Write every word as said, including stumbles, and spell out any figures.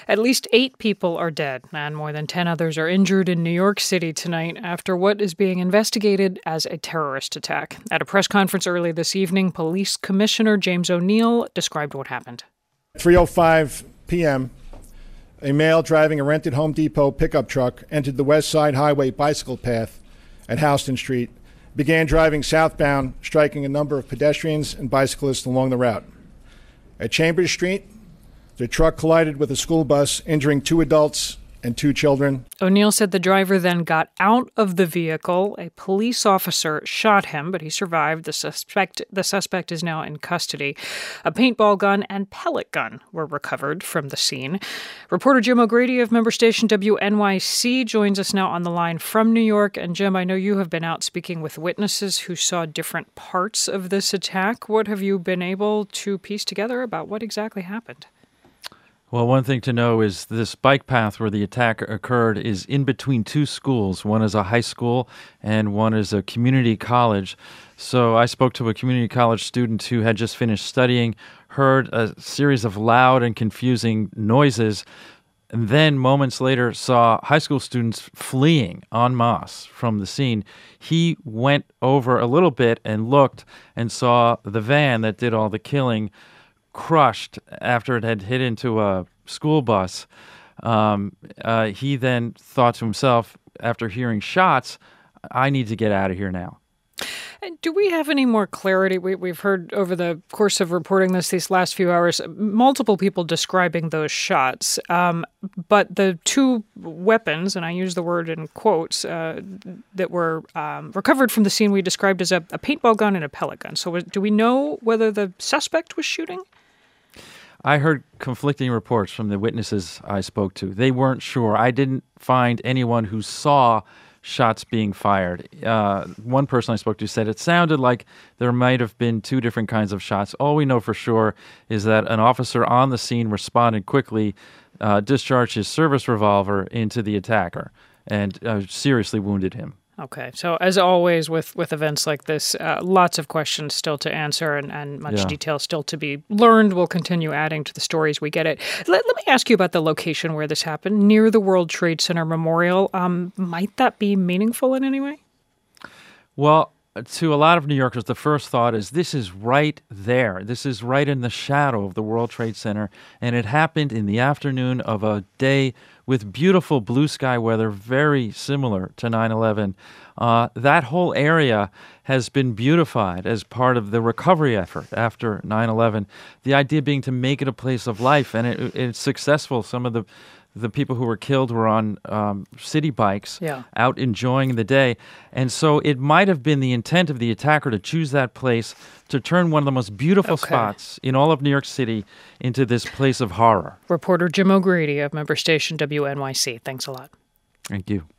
At least eight people are dead, and more than ten others are injured in New York City tonight after what is being investigated as a terrorist attack. At a press conference early this evening, Police Commissioner James O'Neill described what happened. three oh five p.m., a male driving a rented Home Depot pickup truck entered the West Side Highway bicycle path at Houston Street, began driving southbound, striking a number of pedestrians and bicyclists along the route. At Chambers Street, the truck collided with a school bus, injuring two adults and two children. O'Neill said the driver then got out of the vehicle. A police officer shot him, but he survived. The suspect the suspect is now in custody. A paintball gun and pellet gun were recovered from the scene. Reporter Jim O'Grady of member station W N Y C joins us now on the line from New York. And Jim, I know you have been out speaking with witnesses who saw different parts of this attack. What have you been able to piece together about what exactly happened? Well, one thing to know is this bike path where the attack occurred is in between two schools. One is a high school and one is a community college. So I spoke to a community college student who had just finished studying, heard a series of loud and confusing noises, and then moments later saw high school students fleeing en masse from the scene. He went over a little bit and looked and saw the van that did all the killing crushed after it had hit into a school bus. Um, uh, he then thought to himself, after hearing shots, I need to get out of here now. And do we have any more clarity? We, we've heard over the course of reporting this these last few hours, multiple people describing those shots. Um, but the two weapons, and I use the word in quotes, uh, that were um, recovered from the scene we described as a, a paintball gun and a pellet gun. So was, do we know whether the suspect was shooting? I heard conflicting reports from the witnesses I spoke to. They weren't sure. I didn't find anyone who saw shots being fired. Uh, one person I spoke to said it sounded like there might have been two different kinds of shots. All we know for sure is that an officer on the scene responded quickly, uh, discharged his service revolver into the attacker, and uh, seriously wounded him. Okay. So as always with, with events like this, uh, lots of questions still to answer and, and much Yeah. detail still to be learned. We'll continue adding to the stories we get it. Let, let me ask you about the location where this happened, near the World Trade Center Memorial. Um, might that be meaningful in any way? Well, to a lot of New Yorkers, the first thought is this is right there. This is right in the shadow of the World Trade Center. And it happened in the afternoon of a day with beautiful blue sky weather, very similar to nine eleven. Uh, that whole area has been beautified as part of the recovery effort after nine eleven. The idea being to make it a place of life, and it, it's successful. Some of the The people who were killed were on um, city bikes, yeah. out enjoying the day. And so it might have been the intent of the attacker to choose that place to turn one of the most beautiful okay. spots in all of New York City into this place of horror. Reporter Jim O'Grady of member station W N Y C. Thanks a lot. Thank you.